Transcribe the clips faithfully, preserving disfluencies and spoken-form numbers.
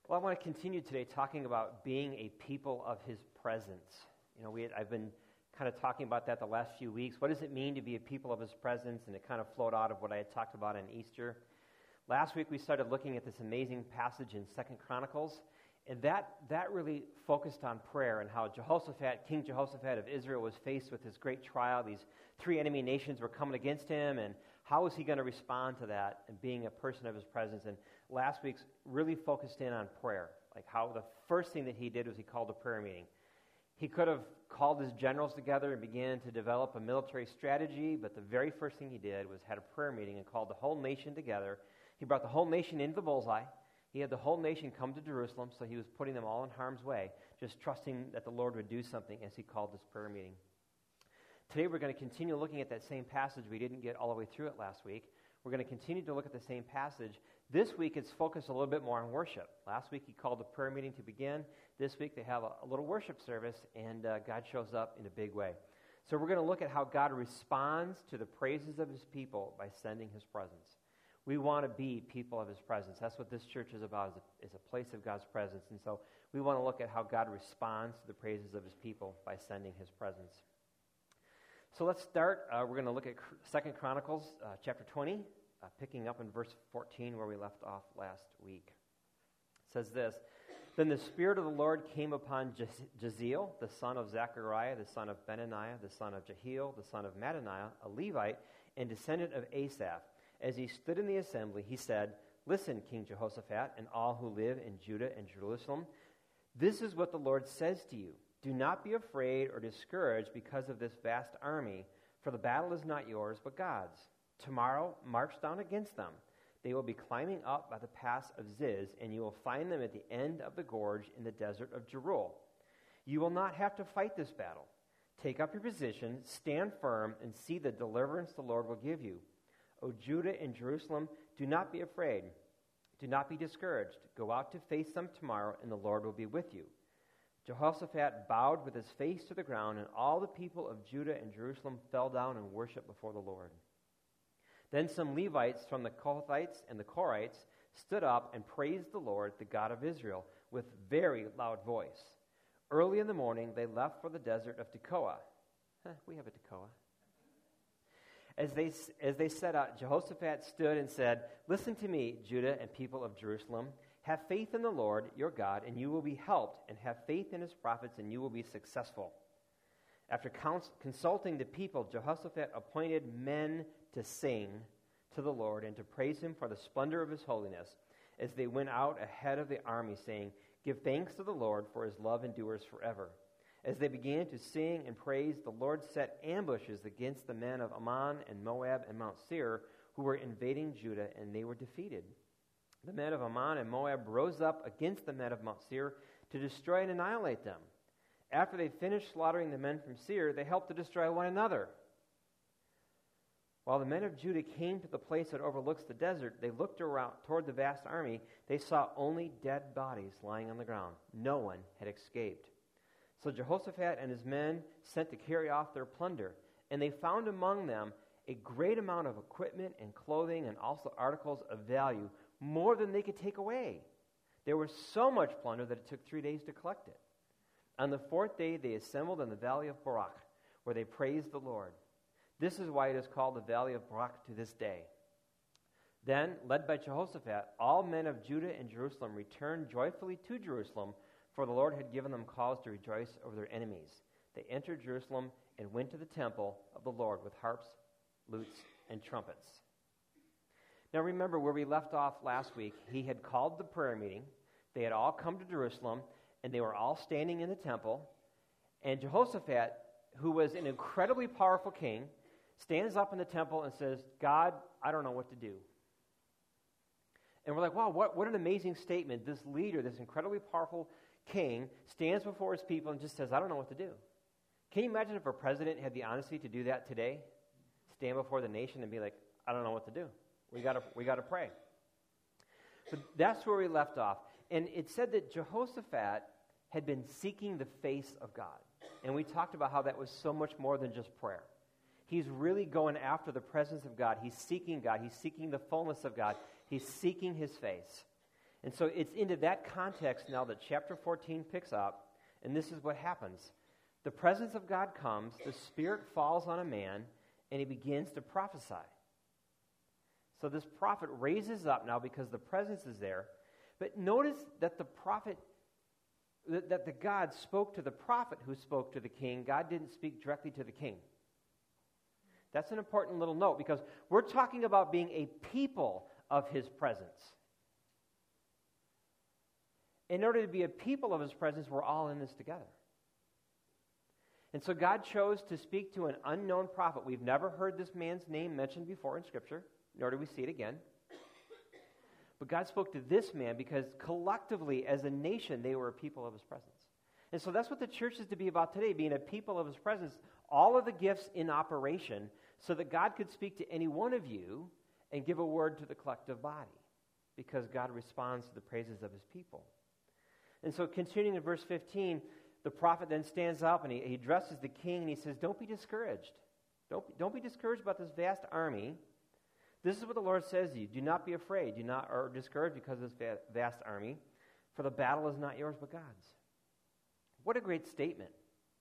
Well, I want to continue today talking about being a people of His presence. You know, we had, I've been kind of talking about that the last few weeks. What does it mean to be a people of His presence? And it kind of flowed out of what I had talked about on Easter. Last week we started looking at this amazing passage in Second Chronicles, and that, that really focused on prayer and how Jehoshaphat, King Jehoshaphat of Israel, was faced with this great trial. These three enemy nations were coming against him, and how was he going to respond to that and being a person of His presence? And last week's really focused in on prayer, like how the first thing that he did was he called a prayer meeting. He could have called his generals together and began to develop a military strategy, but the very first thing he did was had a prayer meeting and called the whole nation together. He brought the whole nation into the bullseye. He had the whole nation come to Jerusalem, so he was putting them all in harm's way, just trusting that the Lord would do something as he called this prayer meeting. Today we're going to continue looking at that same passage. We didn't get all the way through it last week. We're going to continue to look at the same passage. This week it's focused a little bit more on worship. Last week he called the prayer meeting to begin. This week they have a, a little worship service, and uh, God shows up in a big way. So we're going to look at how God responds to the praises of His people by sending His presence. We want to be people of His presence. That's what this church is about, is a, is a place of God's presence. And so we want to look at how God responds to the praises of His people by sending His presence. So let's start. Uh, we're going to look at Second Chronicles uh, chapter twenty, uh, picking up in verse fourteen where we left off last week. It says this: Then the Spirit of the Lord came upon Jaziel, the son of Zechariah, the son of Benaniah, the son of Jehiel, the son of Mattaniah, a Levite, and descendant of Asaph. As he stood in the assembly, he said, Listen, King Jehoshaphat, and all who live in Judah and Jerusalem, this is what the Lord says to you. Do not be afraid or discouraged because of this vast army, for the battle is not yours, but God's. Tomorrow, march down against them. They will be climbing up by the pass of Ziz, and you will find them at the end of the gorge in the desert of Jeruel. You will not have to fight this battle. Take up your position, stand firm, and see the deliverance the Lord will give you. O Judah and Jerusalem, do not be afraid. Do not be discouraged. Go out to face them tomorrow, and the Lord will be with you. Jehoshaphat bowed with his face to the ground, and all the people of Judah and Jerusalem fell down and worshiped before the Lord. Then some Levites from the Kohathites and the Korites stood up and praised the Lord, the God of Israel, with very loud voice. Early in the morning, they left for the desert of Tekoa. Huh, we have a Tekoa. As they, as they set out, Jehoshaphat stood and said, Listen to me, Judah and people of Jerusalem. Have faith in the Lord, your God, and you will be helped, and have faith in His prophets, and you will be successful. After cons- consulting the people, Jehoshaphat appointed men to sing to the Lord and to praise Him for the splendor of His holiness, as they went out ahead of the army, saying, Give thanks to the Lord, for His love endures forever. As they began to sing and praise, the Lord set ambushes against the men of Ammon and Moab and Mount Seir, who were invading Judah, and they were defeated. The men of Ammon and Moab rose up against the men of Mount Seir to destroy and annihilate them. After they finished slaughtering the men from Seir, they helped to destroy one another. While the men of Judah came to the place that overlooks the desert, they looked around toward the vast army. They saw only dead bodies lying on the ground. No one had escaped. So Jehoshaphat and his men sent to carry off their plunder, and they found among them a great amount of equipment and clothing and also articles of value, more than they could take away. There was so much plunder that it took three days to collect it. On the fourth day, they assembled in the valley of Barak, where they praised the Lord. This is why it is called the valley of Barak to this day. Then, led by Jehoshaphat, all men of Judah and Jerusalem returned joyfully to Jerusalem, for the Lord had given them cause to rejoice over their enemies. They entered Jerusalem and went to the temple of the Lord with harps, lutes, and trumpets. Now remember where we left off last week. He had called the prayer meeting. They had all come to Jerusalem, and they were all standing in the temple. And Jehoshaphat, who was an incredibly powerful king, stands up in the temple and says, God, I don't know what to do. And we're like, wow, what, what an amazing statement. This leader, this incredibly powerful king, stands before his people and just says, I don't know what to do. Can you imagine if a president had the honesty to do that today? Stand before the nation and be like, I don't know what to do. We gotta, we gotta pray. But that's where we left off. And it said that Jehoshaphat had been seeking the face of God. And we talked about how that was so much more than just prayer. He's really going after the presence of God. He's seeking God. He's seeking the fullness of God. He's seeking His face. And so it's into that context now that chapter fourteen picks up, and this is what happens. The presence of God comes, the Spirit falls on a man, and he begins to prophesy. So this prophet raises up now because the presence is there. But notice that the prophet, that, that the God spoke to the prophet who spoke to the king. God didn't speak directly to the king. That's an important little note because we're talking about being a people of his presence. In order to be a people of his presence, we're all in this together. And so God chose to speak to an unknown prophet. We've never heard this man's name mentioned before in Scripture, nor do we see it again. But God spoke to this man because collectively, as a nation, they were a people of his presence. And so that's what the church is to be about today, being a people of his presence, all of the gifts in operation, so that God could speak to any one of you and give a word to the collective body, because God responds to the praises of his people. And so continuing in verse fifteen, the prophet then stands up and he, he addresses the king and he says, don't be discouraged. Don't, don't be discouraged about this vast army. This is what the Lord says to you. Do not be afraid. Do not or discouraged because of this vast army, for the battle is not yours but God's. What a great statement.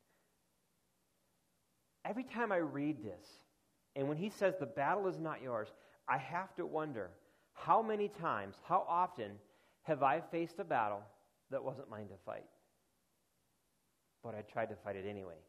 Every time I read this, and when he says the battle is not yours, I have to wonder how many times, how often have I faced a battle that wasn't mine to fight? But I tried to fight it anyway.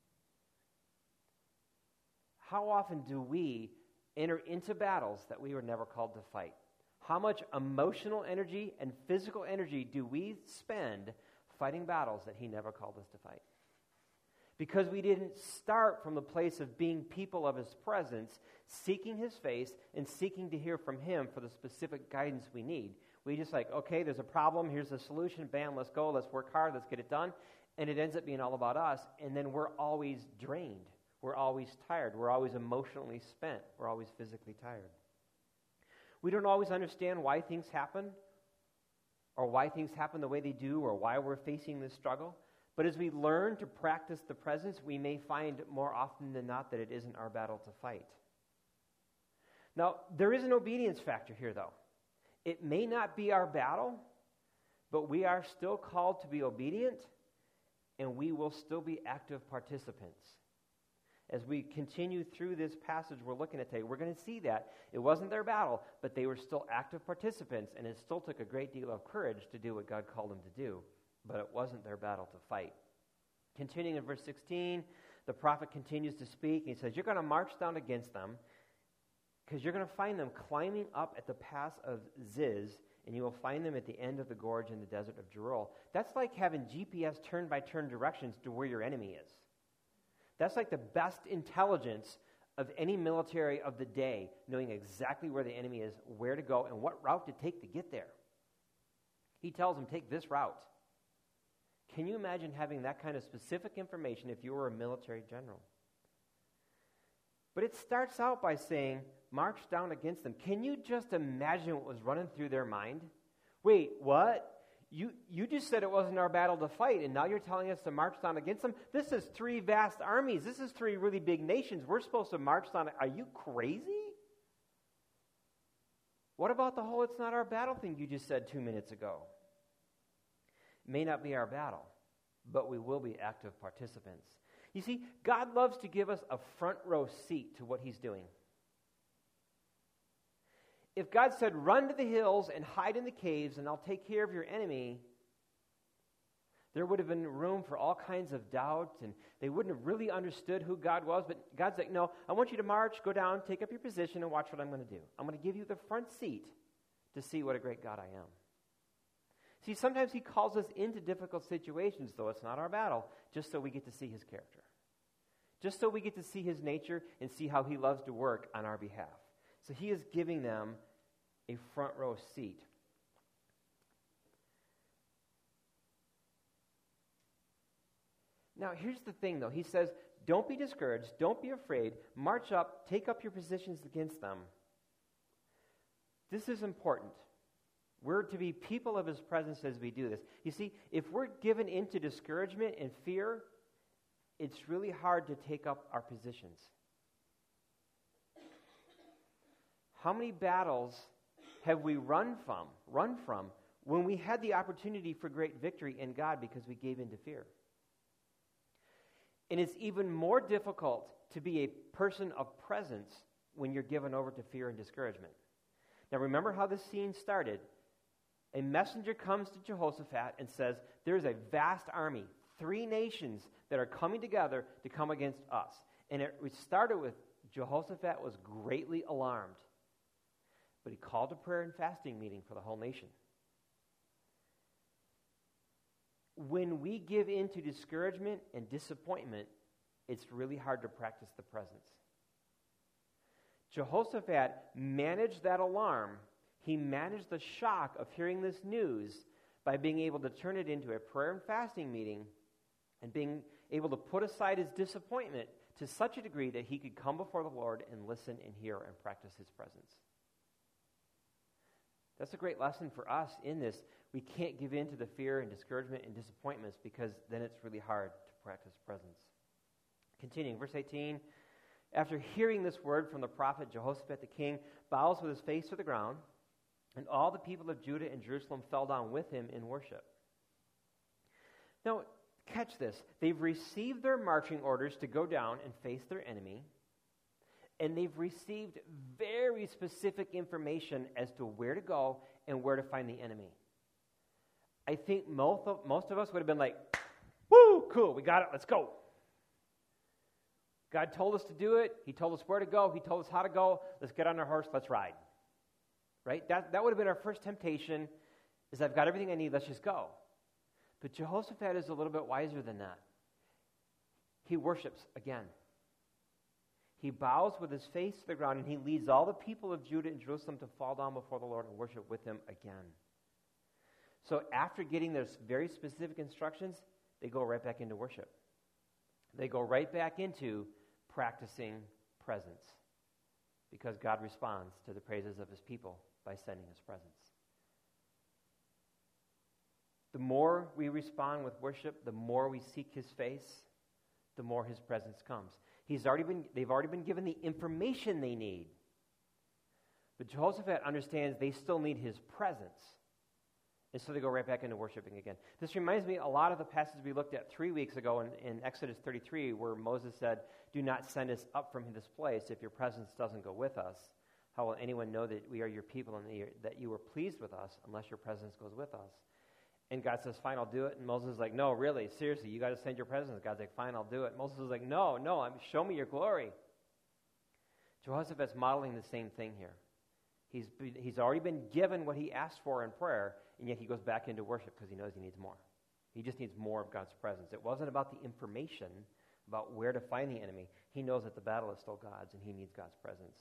How often do we enter into battles that we were never called to fight? How much emotional energy and physical energy do we spend fighting battles that he never called us to fight? Because we didn't start from the place of being people of his presence, seeking his face and seeking to hear from him for the specific guidance we need. We just like, okay, there's a problem, here's the solution, bam, let's go, let's work hard, let's get it done. And it ends up being all about us, and then we're always drained. We're always tired. We're always emotionally spent. We're always physically tired. We don't always understand why things happen, or why things happen the way they do, or why we're facing this struggle. But as we learn to practice the presence, we may find more often than not that it isn't our battle to fight. Now, there is an obedience factor here, though. It may not be our battle, but we are still called to be obedient, and we will still be active participants. As we continue through this passage we're looking at today, we're going to see that it wasn't their battle, but they were still active participants, and it still took a great deal of courage to do what God called them to do, but it wasn't their battle to fight. Continuing in verse sixteen, the prophet continues to speak, and he says, you're going to march down against them, because you're going to find them climbing up at the pass of Ziz, and you will find them at the end of the gorge in the desert of Jeruel. That's like having G P S turn-by-turn directions to where your enemy is. That's like the best intelligence of any military of the day, knowing exactly where the enemy is, where to go, and what route to take to get there. He tells them, take this route. Can you imagine having that kind of specific information if you were a military general? But it starts out by saying, march down against them. Can you just imagine what was running through their mind? Wait, what? You you just said it wasn't our battle to fight, and now you're telling us to march down against them? This is three vast armies. This is three really big nations. We're supposed to march down. Are you crazy? What about the whole it's not our battle thing you just said two minutes ago? It may not be our battle, but we will be active participants. You see, God loves to give us a front row seat to what he's doing. If God said, run to the hills and hide in the caves and I'll take care of your enemy, there would have been room for all kinds of doubt, and they wouldn't have really understood who God was. But God's like, no, I want you to march, go down, take up your position, and watch what I'm going to do. I'm going to give you the front seat to see what a great God I am. See, sometimes he calls us into difficult situations, though it's not our battle, just so we get to see his character. Just so we get to see his nature and see how he loves to work on our behalf. So he is giving them a front row seat. Now, here's the thing, though. He says, don't be discouraged. Don't be afraid. March up. Take up your positions against them. This is important. We're to be people of his presence as we do this. You see, if we're given into discouragement and fear, it's really hard to take up our positions. How many battles have we run from, run from when we had the opportunity for great victory in God because we gave in to fear. And it's even more difficult to be a person of presence when you're given over to fear and discouragement. Now remember how this scene started. A messenger comes to Jehoshaphat and says, there's a vast army, three nations that are coming together to come against us. And it started with Jehoshaphat was greatly alarmed. But he called a prayer and fasting meeting for the whole nation. When we give in to discouragement and disappointment, it's really hard to practice the presence. Jehoshaphat managed that alarm. He managed the shock of hearing this news by being able to turn it into a prayer and fasting meeting and being able to put aside his disappointment to such a degree that he could come before the Lord and listen and hear and practice his presence. That's a great lesson for us in this. We can't give in to the fear and discouragement and disappointments because then it's really hard to practice presence. Continuing, verse eighteen, after hearing this word from the prophet, Jehoshaphat the king bows with his face to the ground, and all the people of Judah and Jerusalem fell down with him in worship. Now, catch this. They've received their marching orders to go down and face their enemy, and they've received very specific information as to where to go and where to find the enemy. I think most of, most of us would have been like, woo, cool, we got it, let's go. God told us to do it. He told us where to go. He told us how to go. Let's get on our horse, let's ride. Right? That, that would have been our first temptation, is I've got everything I need, let's just go. But Jehoshaphat is a little bit wiser than that. He worships again. He bows with his face to the ground, and he leads all the people of Judah and Jerusalem to fall down before the Lord and worship with him again. So after getting those very specific instructions, they go right back into worship. They go right back into practicing presence because God responds to the praises of his people by sending his presence. The more we respond with worship, the more we seek his face, the more his presence comes. He's already been, they've already been given the information they need. But Jehoshaphat understands they still need his presence. And so they go right back into worshiping again. This reminds me a lot of the passages we looked at three weeks ago in, in Exodus thirty-three, where Moses said, do not send us up from this place if your presence doesn't go with us. How will anyone know that we are your people and that you were pleased with us unless your presence goes with us? And God says, fine, I'll do it. And Moses is like, no, really, seriously, you got to send your presence. God's like, fine, I'll do it. Moses is like, no, no, I'm, show me your glory. Jehoshaphat's modeling the same thing here. He's, he's already been given what he asked for in prayer, and yet he goes back into worship because he knows he needs more. He just needs more of God's presence. It wasn't about the information, about where to find the enemy. He knows that the battle is still God's, and he needs God's presence.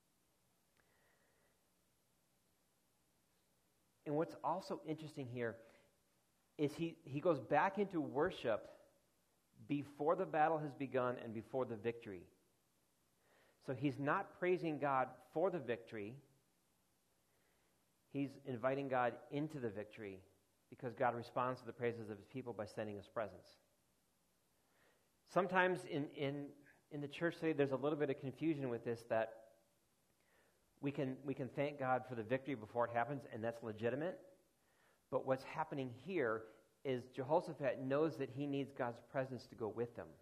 And what's also interesting here is he, he goes back into worship before the battle has begun and before the victory. So he's not praising God for the victory. He's inviting God into the victory because God responds to the praises of his people by sending his presence. Sometimes in, in, in the church today, there's a little bit of confusion with this, that we can, we can thank God for the victory before it happens, and that's legitimate. But what's happening here is Jehoshaphat knows that he needs God's presence to go with him.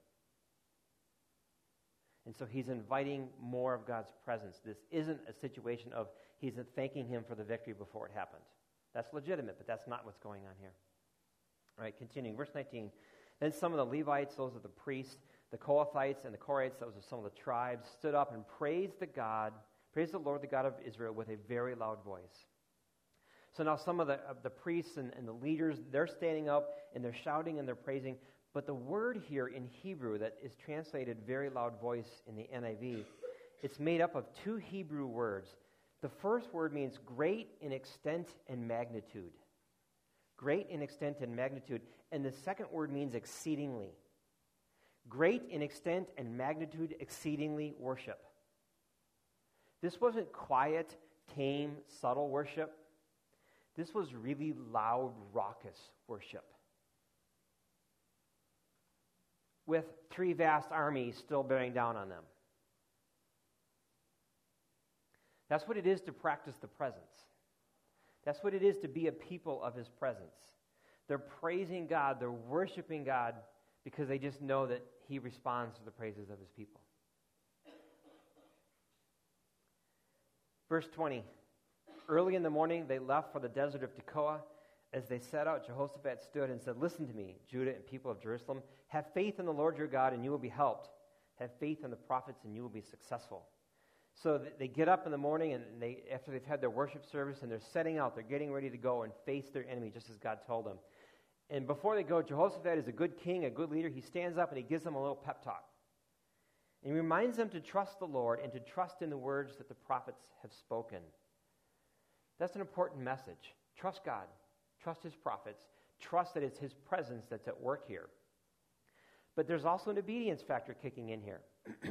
And so he's inviting more of God's presence. This isn't a situation of he's thanking him for the victory before it happened. That's legitimate, but that's not what's going on here. All right, continuing. Verse nineteen. Then some of the Levites, those are the priests, the Kohathites and the Korahites, those are some of the tribes, stood up and praised the God, praised the Lord, the God of Israel, with a very loud voice. So now some of the, of the priests and, and the leaders, they're standing up and they're shouting and they're praising. But the word here in Hebrew that is translated very loud voice in the N I V, it's made up of two Hebrew words. The first word means great in extent and magnitude. Great in extent and magnitude. And the second word means exceedingly. Great in extent and magnitude, exceedingly worship. This wasn't quiet, tame, subtle worship. This was really loud, raucous worship. With three vast armies still bearing down on them. That's what it is to practice the presence. That's what it is to be a people of his presence. They're praising God, they're worshiping God because they just know that he responds to the praises of his people. Verse twenty, early in the morning they left for the desert of Tekoa. As they set out, Jehoshaphat stood and said, "Listen to me, Judah and people of Jerusalem. Have faith in the Lord your God and you will be helped. Have faith in the prophets and you will be successful." So they get up in the morning, and they, after they've had their worship service, and they're setting out, they're getting ready to go and face their enemy, just as God told them. And before they go, Jehoshaphat is a good king, a good leader. He stands up and he gives them a little pep talk. And he reminds them to trust the Lord and to trust in the words that the prophets have spoken. That's an important message. Trust God. Trust his prophets. Trust that it's his presence that's at work here. But there's also an obedience factor kicking in here.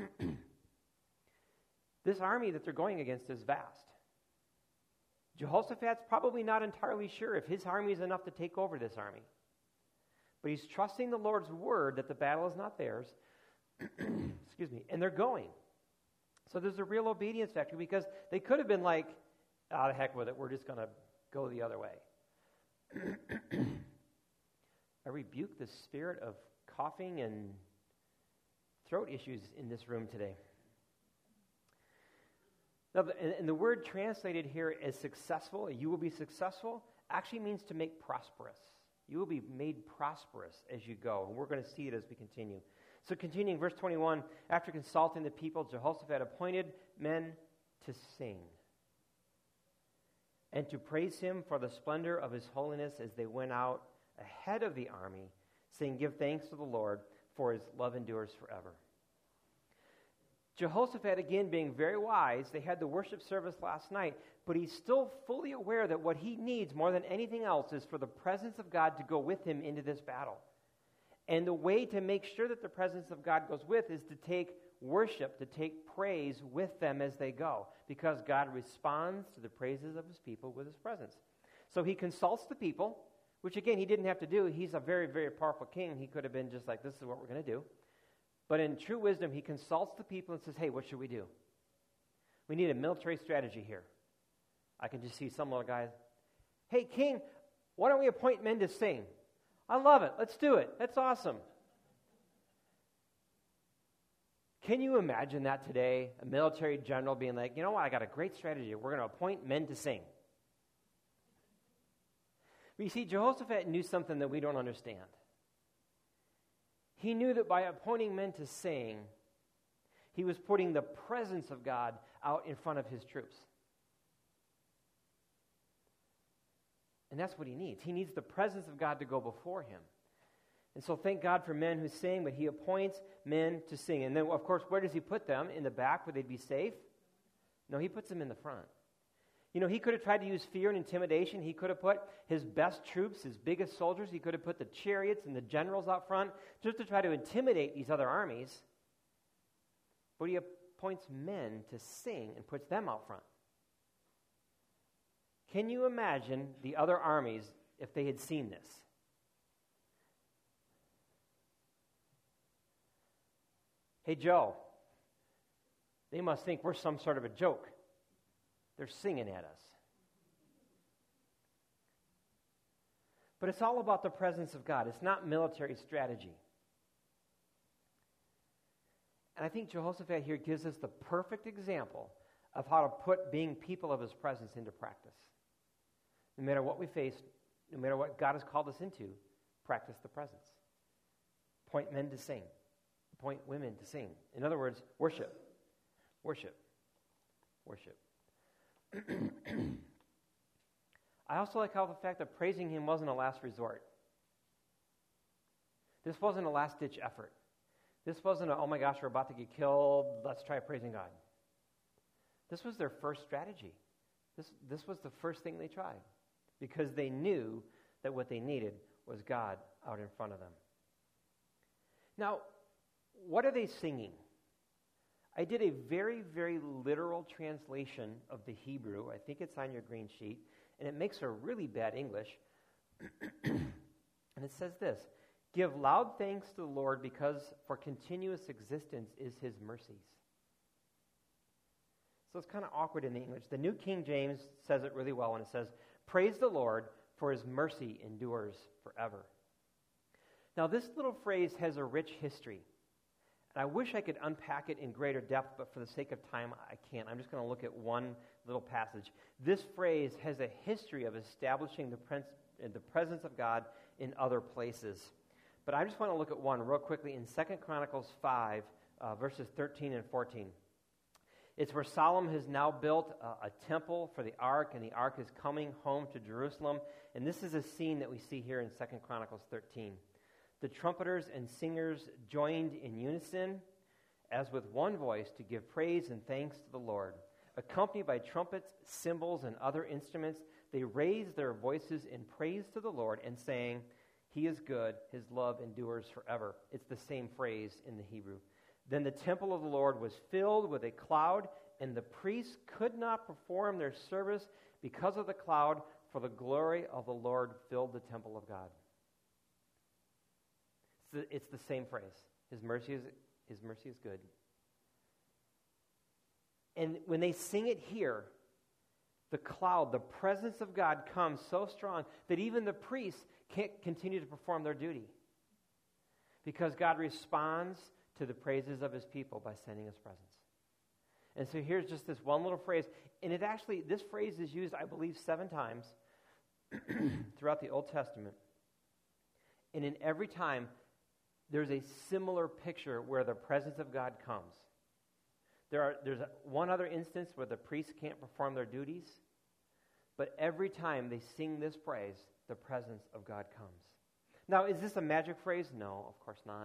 This army that they're going against is vast. Jehoshaphat's probably not entirely sure if his army is enough to take over this army. But he's trusting the Lord's word that the battle is not theirs. Excuse me. And they're going. So there's a real obedience factor, because they could have been like, "Ah, the heck with it, we're just going to go the other way." I rebuke the spirit of coughing and throat issues in this room today. Now, the, and the word translated here as successful, you will be successful, actually means to make prosperous. You will be made prosperous as you go. And we're going to see it as we continue. So continuing, verse twenty-one, after consulting the people, Jehoshaphat appointed men to sing and to praise him for the splendor of his holiness as they went out ahead of the army, saying, "Give thanks to the Lord, for his love endures forever." Jehoshaphat, again, being very wise, they had the worship service last night, but he's still fully aware that what he needs more than anything else is for the presence of God to go with him into this battle. And the way to make sure that the presence of God goes with is to take worship, to take praise with them as they go, because God responds to the praises of his people with his presence. So he consults the people, which again, he didn't have to do. He's a very, very powerful king. He could have been just like, "This is what we're going to do." But in true wisdom, he consults the people and says, "Hey, what should we do? We need a military strategy here." I can just see some little guy, "Hey, king, why don't we appoint men to sing?" "I love it. Let's do it. That's awesome." Can you imagine that today? A military general being like, "You know what? I got a great strategy. We're going to appoint men to sing." But you see, Jehoshaphat knew something that we don't understand. He knew that by appointing men to sing, he was putting the presence of God out in front of his troops. And that's what he needs. He needs the presence of God to go before him. And so thank God for men who sing, but he appoints men to sing. And then, of course, where does he put them? In the back where they'd be safe? No, he puts them in the front. You know, he could have tried to use fear and intimidation. He could have put his best troops, his biggest soldiers, he could have put the chariots and the generals out front just to try to intimidate these other armies. But he appoints men to sing and puts them out front. Can you imagine the other armies if they had seen this? "Hey, Joe, they must think we're some sort of a joke. They're singing at us." But it's all about the presence of God. It's not military strategy. And I think Jehoshaphat here gives us the perfect example of how to put being people of his presence into practice. No matter what we face, no matter what God has called us into, practice the presence. Appoint men to sing. Appoint women to sing. In other words, worship. Worship. Worship. I also like how the fact that praising him wasn't a last resort. This wasn't a last-ditch effort. This wasn't a, "Oh my gosh, we're about to get killed, let's try praising God." This was their first strategy. This, this was the first thing they tried, because they knew that what they needed was God out in front of them. Now, what are they singing? I did a very, very literal translation of the Hebrew. I think it's on your green sheet, and it makes a really bad English. And it says this: "Give loud thanks to the Lord, because for continuous existence is his mercies." So it's kind of awkward in the English. The New King James says it really well when it says, "Praise the Lord, for his mercy endures forever." Now, this little phrase has a rich history. And I wish I could unpack it in greater depth, but for the sake of time, I can't. I'm just going to look at one little passage. This phrase has a history of establishing the, pres- the presence of God in other places. But I just want to look at one real quickly in Second Chronicles five, uh, verses thirteen and fourteen. It's where Solomon has now built a, a temple for the ark, and the ark is coming home to Jerusalem. And this is a scene that we see here in Second Chronicles thirteen. The trumpeters and singers joined in unison, as with one voice, to give praise and thanks to the Lord. Accompanied by trumpets, cymbals, and other instruments, they raised their voices in praise to the Lord and saying, "He is good, his love endures forever." It's the same phrase in the Hebrew. Then the temple of the Lord was filled with a cloud, and the priests could not perform their service because of the cloud, for the glory of the Lord filled the temple of God. It's the, it's the same phrase. His mercy is his mercy is good. And when they sing it here, the cloud, the presence of God comes so strong that even the priests can't continue to perform their duty, because God responds to the praises of his people by sending his presence. And so here's just this one little phrase, and it actually, this phrase is used, I believe, seven times throughout the Old Testament. And in every time, there's a similar picture where the presence of God comes. There are, there's a, one other instance where the priests can't perform their duties, but every time they sing this praise, the presence of God comes. Now, is this a magic phrase? No, of course not.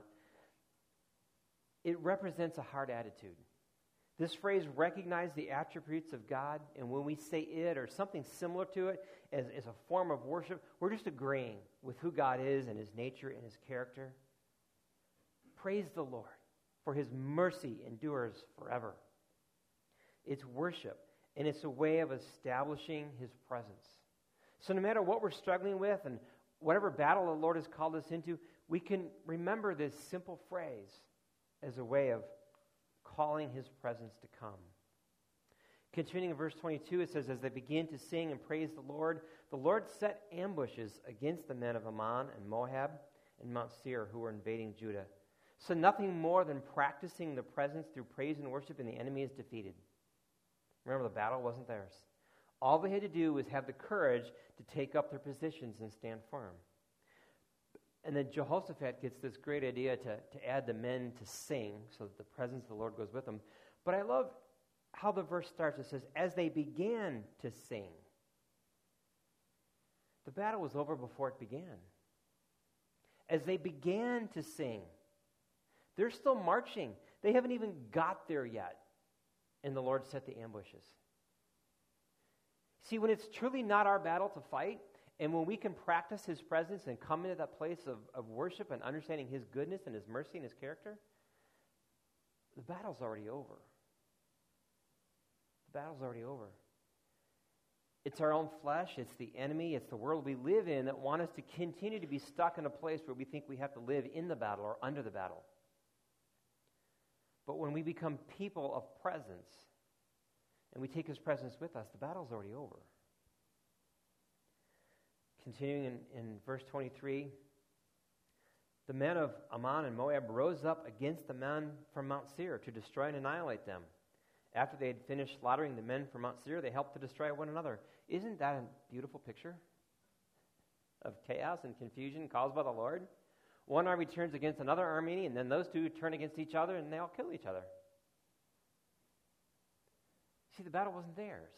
It represents a heart attitude. This phrase recognizes the attributes of God, and when we say it or something similar to it as, as a form of worship, we're just agreeing with who God is and his nature and his character. Praise the Lord, for his mercy endures forever. It's worship, and it's a way of establishing his presence. So no matter what we're struggling with and whatever battle the Lord has called us into, we can remember this simple phrase as a way of calling his presence to come. Continuing in verse twenty-two, it says, "As they began to sing and praise the Lord, the Lord set ambushes against the men of Ammon and Moab and Mount Seir who were invading Judah. So nothing more than practicing the presence through praise and worship, and the enemy is defeated." Remember, the battle wasn't theirs. All they had to do was have the courage to take up their positions and stand firm. And then Jehoshaphat gets this great idea to, to add the men to sing so that the presence of the Lord goes with them. But I love how the verse starts. It says, "As they began to sing." The battle was over before it began. As they began to sing. They're still marching. They haven't even got there yet. And the Lord set the ambushes. See, when it's truly not our battle to fight, and when we can practice his presence and come into that place of, of worship and understanding his goodness and his mercy and his character, the battle's already over. The battle's already over. It's our own flesh, it's the enemy, it's the world we live in that want us to continue to be stuck in a place where we think we have to live in the battle or under the battle. But when we become people of presence, and we take his presence with us, the battle's already over. Continuing in, in verse twenty-three, "The men of Ammon and Moab rose up against the men from Mount Seir to destroy and annihilate them. After they had finished slaughtering the men from Mount Seir, they helped to destroy one another." Isn't that a beautiful picture of chaos and confusion caused by the Lord? One army turns against another army, and then those two turn against each other, and they all kill each other. See, the battle wasn't theirs.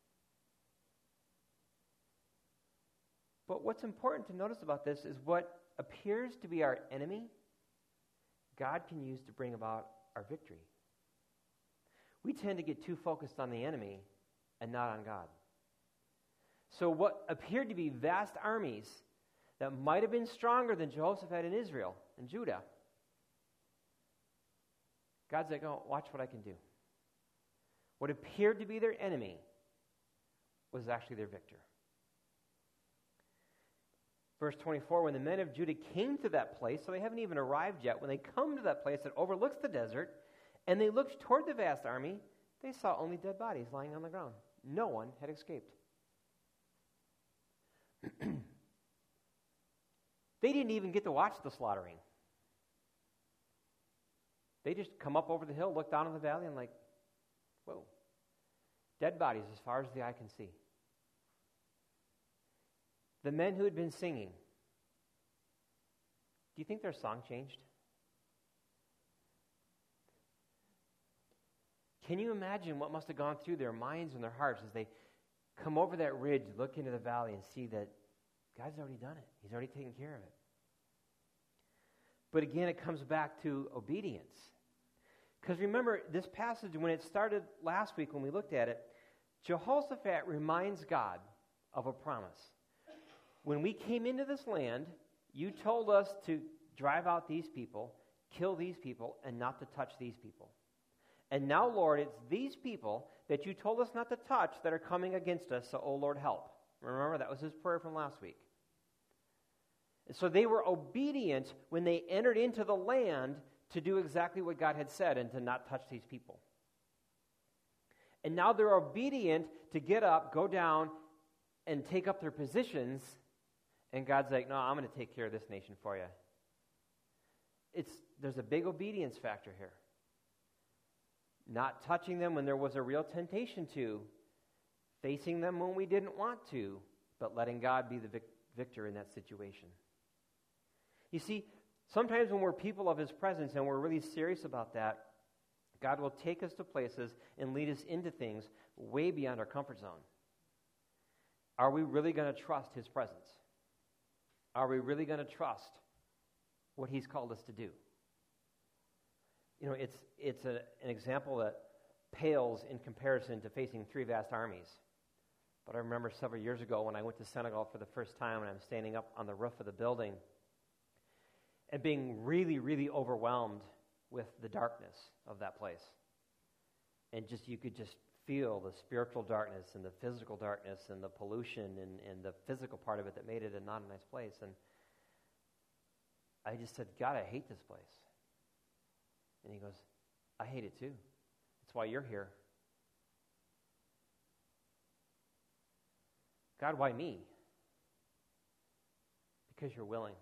But what's important to notice about this is what appears to be our enemy, God can use to bring about our victory. We tend to get too focused on the enemy and not on God. So what appeared to be vast armies that might have been stronger than Jehoshaphat in Israel and Judah, God's like, "Oh, watch what I can do." What appeared to be their enemy was actually their victor. Verse twenty-four, "When the men of Judah came to that place," so they haven't even arrived yet, when they come to that place that overlooks the desert, and they looked toward the vast army, They saw only dead bodies lying on the ground. No one had escaped. They didn't even get to watch the slaughtering. They just come up over the hill, look down in the valley, and like, whoa, dead bodies as far as the eye can see. The men who had been singing, do you think their song changed? Can you imagine what must have gone through their minds and their hearts as they come over that ridge, look into the valley, and see that God's already done it. He's already taken care of it. But again, it comes back to obedience. Because remember, this passage, when it started last week when we looked at it, Jehoshaphat reminds God of a promise. When we came into this land, you told us to drive out these people, kill these people, and not to touch these people. And now, Lord, it's these people that you told us not to touch that are coming against us, so, oh, Lord, help. Remember, that was his prayer from last week. And so they were obedient when they entered into the land to do exactly what God had said and to not touch these people. And now they're obedient to get up, go down, and take up their positions, and God's like, no, I'm going to take care of this nation for you. It's, there's a big obedience factor here. Not touching them when there was a real temptation to, facing them when we didn't want to, but letting God be the vic- victor in that situation. You see, sometimes when we're people of His presence and we're really serious about that, God will take us to places and lead us into things way beyond our comfort zone. Are we really going to trust His presence? Are we really going to trust what He's called us to do? You know, it's it's a, an example that pales in comparison to facing three vast armies. But I remember several years ago when I went to Senegal for the first time, and I'm standing up on the roof of the building and being really, really overwhelmed with the darkness of that place. And just you could just feel the spiritual darkness and the physical darkness and the pollution and, and the physical part of it that made it a not a nice place. And I just said, God, I hate this place. And He goes, I hate it too. That's why you're here. God, why me? Because you're willing.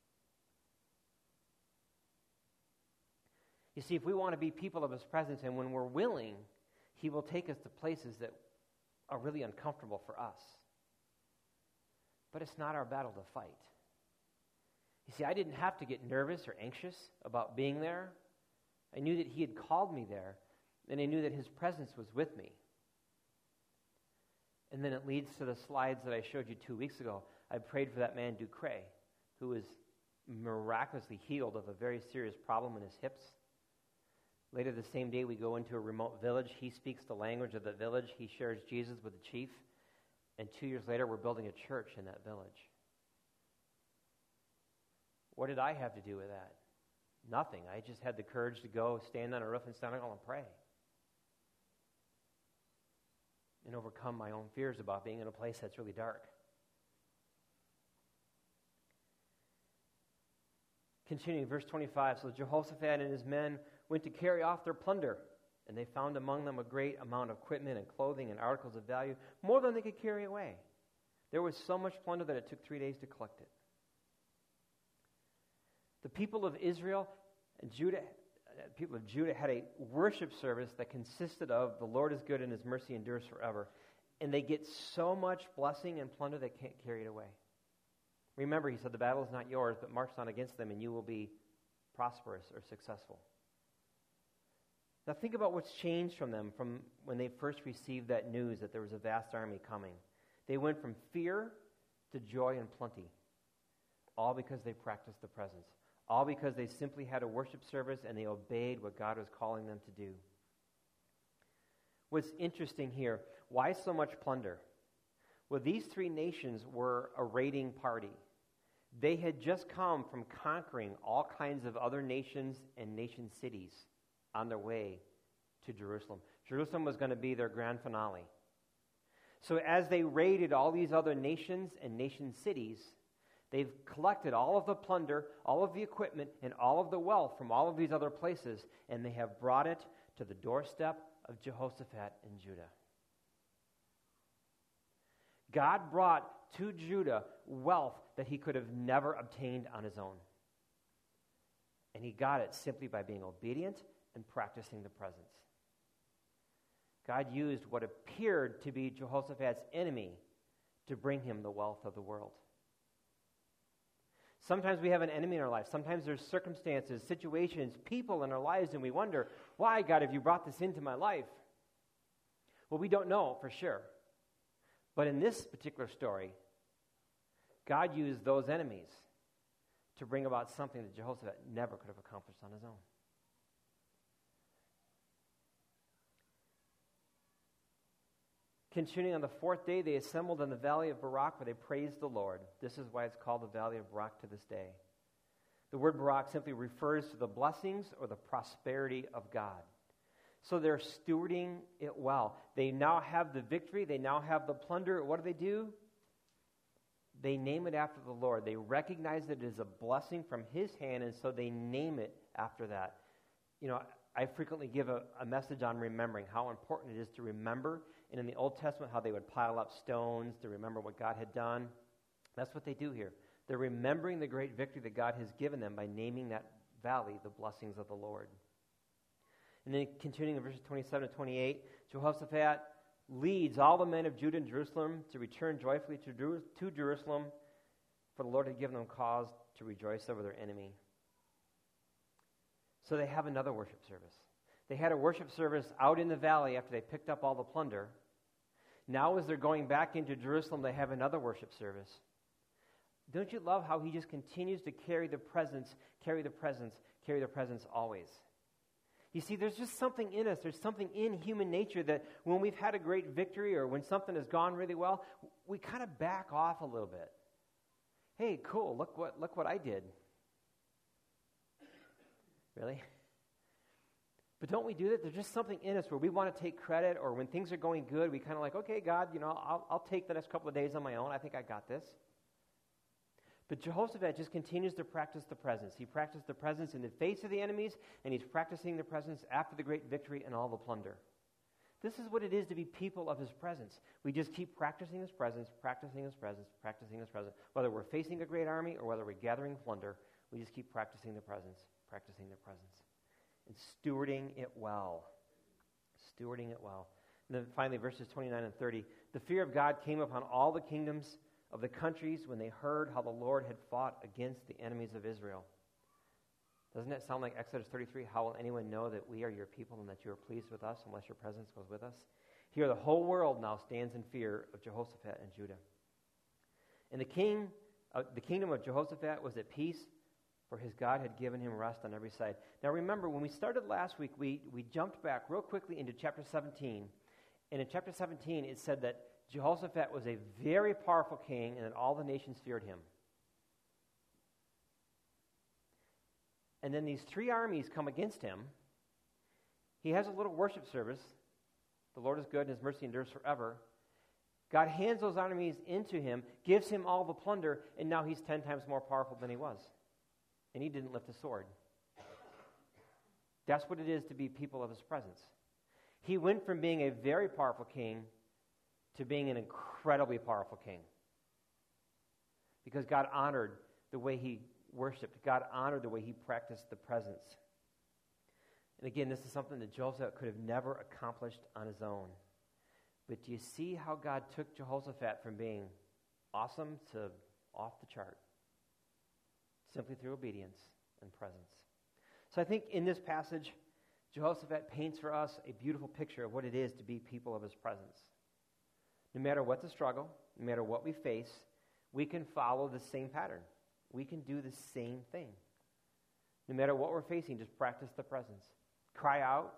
You see, if we want to be people of His presence, and when we're willing, He will take us to places that are really uncomfortable for us. But it's not our battle to fight. You see, I didn't have to get nervous or anxious about being there. I knew that He had called me there, and I knew that His presence was with me. And then it leads to the slides that I showed you two weeks ago. I prayed for that man, Ducre, who was miraculously healed of a very serious problem in his hips. Later the same day, we go into a remote village. He speaks the language of the village. He shares Jesus with the chief. And two years later, we're building a church in that village. What did I have to do with that? Nothing. I just had the courage to go stand on a roof in Senegal and pray. And overcome my own fears about being in a place that's really dark. Continuing, verse twenty-five, so Jehoshaphat and his men went to carry off their plunder, and they found among them a great amount of equipment and clothing and articles of value, more than they could carry away. There was so much plunder that it took three days to collect it. The people of Israel and Judah, people of Judah had a worship service that consisted of the Lord is good and His mercy endures forever. And they get so much blessing and plunder they can't carry it away. Remember, He said, the battle is not yours, but march on against them and you will be prosperous or successful. Now think about what's changed from them from when they first received that news that there was a vast army coming. They went from fear to joy and plenty, all because they practiced the presence. All because they simply had a worship service and they obeyed what God was calling them to do. What's interesting here, why so much plunder? Well, these three nations were a raiding party. They had just come from conquering all kinds of other nations and nation cities on their way to Jerusalem. Jerusalem was going to be their grand finale. So as they raided all these other nations and nation cities, they've collected all of the plunder, all of the equipment, and all of the wealth from all of these other places, and they have brought it to the doorstep of Jehoshaphat and Judah. God brought to Judah wealth that he could have never obtained on his own. And he got it simply by being obedient and practicing the presence. God used what appeared to be Jehoshaphat's enemy to bring him the wealth of the world. Sometimes we have an enemy in our life. Sometimes there's circumstances, situations, people in our lives, and we wonder, why, God, have you brought this into my life? Well, we don't know for sure. But in this particular story, God used those enemies to bring about something that Jehoshaphat never could have accomplished on his own. Continuing on the fourth day, they assembled in the valley of Barak where they praised the Lord. This is why it's called the valley of Barak to this day. The word Barak simply refers to the blessings or the prosperity of God. So they're stewarding it well. They now have the victory. They now have the plunder. What do they do? They name it after the Lord. They recognize that it is a blessing from his hand, and so they name it after that. You know, I frequently give a, a message on remembering, how important it is to remember. And in the Old Testament, how they would pile up stones to remember what God had done. That's what they do here. They're remembering the great victory that God has given them by naming that valley the blessings of the Lord. And then continuing in verses twenty-seven to twenty-eight, Jehoshaphat leads all the men of Judah and Jerusalem to return joyfully to, Jer- to Jerusalem, for the Lord had given them cause to rejoice over their enemy. So they have another worship service. They had a worship service out in the valley after they picked up all the plunder. Now as they're going back into Jerusalem, they have another worship service. Don't you love how he just continues to carry the presence, carry the presence, carry the presence always? You see, there's just something in us. There's something in human nature that when we've had a great victory or when something has gone really well, we kind of back off a little bit. Hey, cool, look what look what I did. Really? But don't we do that? There's just something in us where we want to take credit, or when things are going good, we kind of like, okay, God, you know, I'll, I'll take the next couple of days on my own. I think I got this. But Jehoshaphat just continues to practice the presence. He practiced the presence in the face of the enemies, and he's practicing the presence after the great victory and all the plunder. This is what it is to be people of his presence. We just keep practicing his presence, practicing his presence, practicing his presence. Whether we're facing a great army or whether we're gathering plunder, we just keep practicing the presence, practicing the presence. And stewarding it well. Stewarding it well. And then finally, verses twenty-nine and thirty. The fear of God came upon all the kingdoms of the countries when they heard how the Lord had fought against the enemies of Israel. Doesn't that sound like Exodus thirty-three? How will anyone know that we are your people and that you are pleased with us unless your presence goes with us? Here the whole world now stands in fear of Jehoshaphat and Judah. And the king, uh, the kingdom of Jehoshaphat was at peace, for his God had given him rest on every side. Now remember, when we started last week, we, we jumped back real quickly into chapter seventeen. And in chapter seventeen, it said that Jehoshaphat was a very powerful king and that all the nations feared him. And then these three armies come against him. He has a little worship service. The Lord is good and his mercy endures forever. God hands those armies into him, gives him all the plunder, and now he's ten times more powerful than he was. And he didn't lift a sword. That's what it is to be people of his presence. He went from being a very powerful king to being an incredibly powerful king. Because God honored the way he worshiped. God honored the way he practiced the presence. And again, this is something that Jehoshaphat could have never accomplished on his own. But do you see how God took Jehoshaphat from being awesome to off the chart? Simply through obedience and presence. So I think in this passage, Jehoshaphat paints for us a beautiful picture of what it is to be people of his presence. No matter what the struggle, no matter what we face, we can follow the same pattern. We can do the same thing. No matter what we're facing, just practice the presence. Cry out,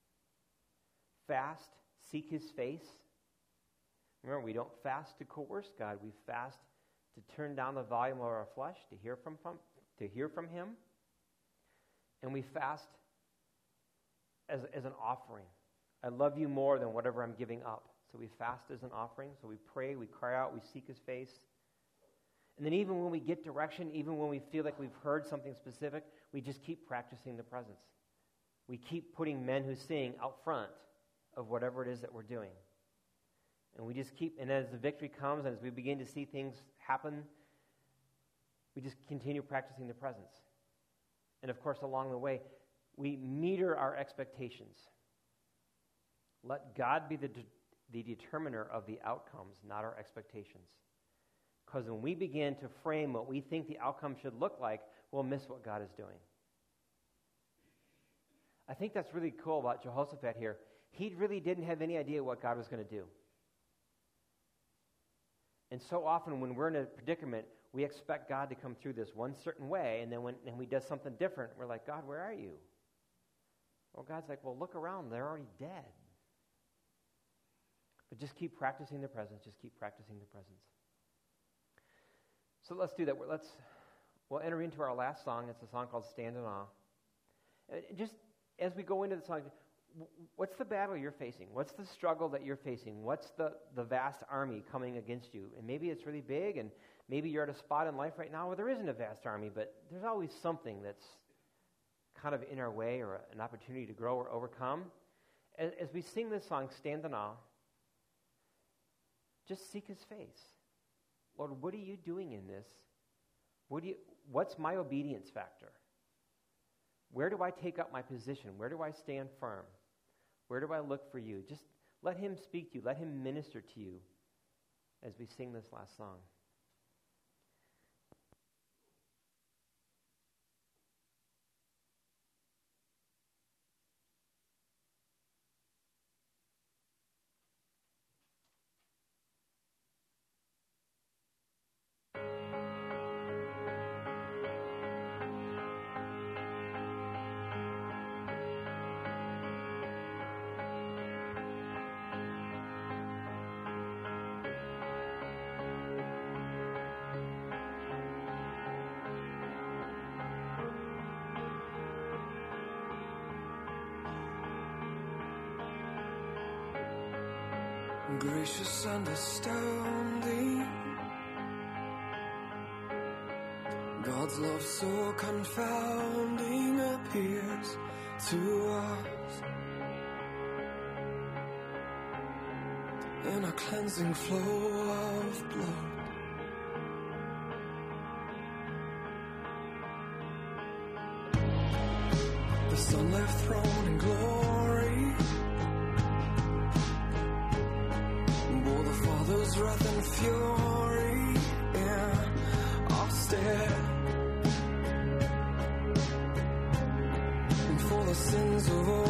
fast, seek his face. Remember, we don't fast to coerce God. We fast to turn down the volume of our flesh, to hear from, from to hear from him. And we fast as, as an offering. I love you more than whatever I'm giving up. So we fast as an offering. So we pray, we cry out, we seek his face. And then even when we get direction, even when we feel like we've heard something specific, we just keep practicing the presence. We keep putting men who sing out front of whatever it is that we're doing. And we just keep, and as the victory comes, and as we begin to see things happen, we just continue practicing the presence. And of course, along the way, we meter our expectations. Let God be the, de- the determiner of the outcomes, not our expectations. Because when we begin to frame what we think the outcome should look like, we'll miss what God is doing. I think that's really cool about Jehoshaphat here. He really didn't have any idea what God was going to do. And so often when we're in a predicament, we expect God to come through this one certain way, and then when and we do something different, we're like, God, where are you? Well, God's like, well, look around. They're already dead. But just keep practicing the presence. Just keep practicing the presence. So let's do that. Let's, we'll enter into our last song. It's a song called Stand in Awe. And just as we go into the song, what's the battle you're facing? What's the struggle that you're facing? What's the, the vast army coming against you? And maybe it's really big, and maybe you're at a spot in life right now where there isn't a vast army, but there's always something that's kind of in our way or an opportunity to grow or overcome. As, as we sing this song, Stand in Awe, just seek his face. Lord, what are you doing in this? What do you, what's my obedience factor? Where do I take up my position? Where do I stand firm? Where do I look for you? Just let him speak to you. Let him minister to you as we sing this last song. Gracious and astounding, God's love so confounding appears to us in a cleansing flow of blood. The Son left throne in glory, bore the Father's wrath and fury in our stead. And for the sins of all